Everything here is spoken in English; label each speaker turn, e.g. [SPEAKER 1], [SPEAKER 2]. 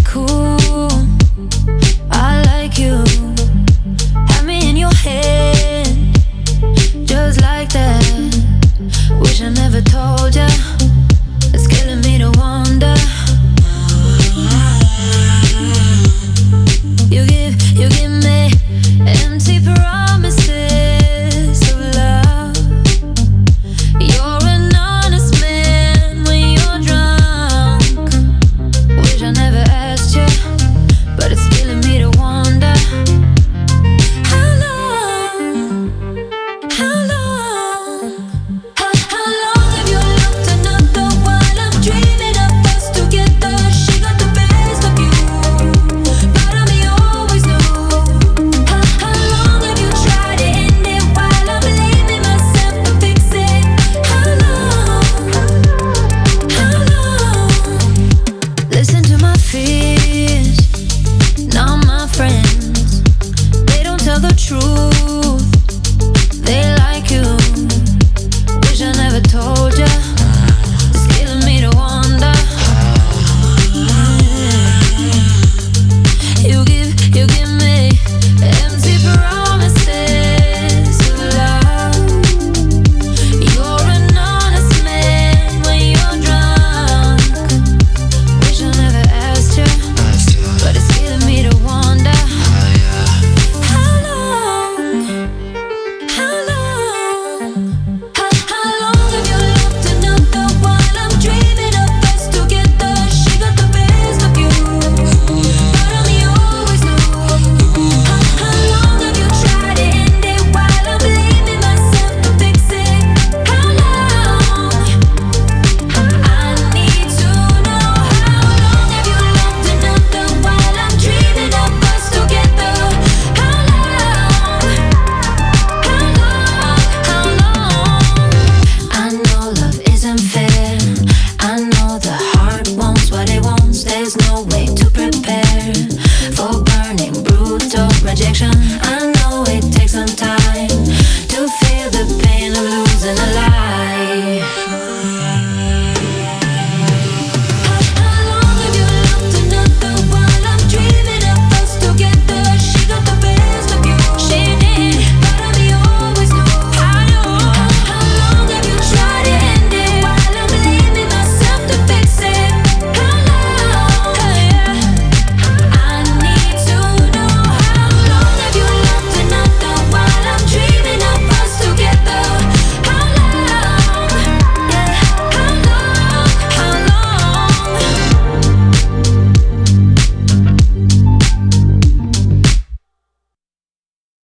[SPEAKER 1] cool. I like you. Have me in your head, just like that. Wish I never told ya. It's killing me to wonder. You give me empty promises of love. You're an honest man when you're drunk. Wish I never asked you, but it's killing me to wonder. How long? How long? How long have you looked another while I'm dreaming of us together? She got the best of you, part of me always knew. How long have you tried to end it while I'm blaming myself to fix it? How long? How long? Listen to my fears, not my friends. They don't tell the truth. They like you. Wish I never told ya. It's killing me to wonder. You give me empty promises of love. You're an honest man when you're drunk. Wish I never asked you, but it's killing me to wonder. How long? How long? How long have you loved another while I'm dreaming of us together? She got the best of you, part of me always knew. How long have you tried to end it while I'm blaming myself to fix it? How long? I need to know. How long have you loved another while I'm dreaming of us together? How long? How long? How long? I know love isn't fair. I know the heart wants what it wants. There's no way to prepare for burning, brutal rejection. I know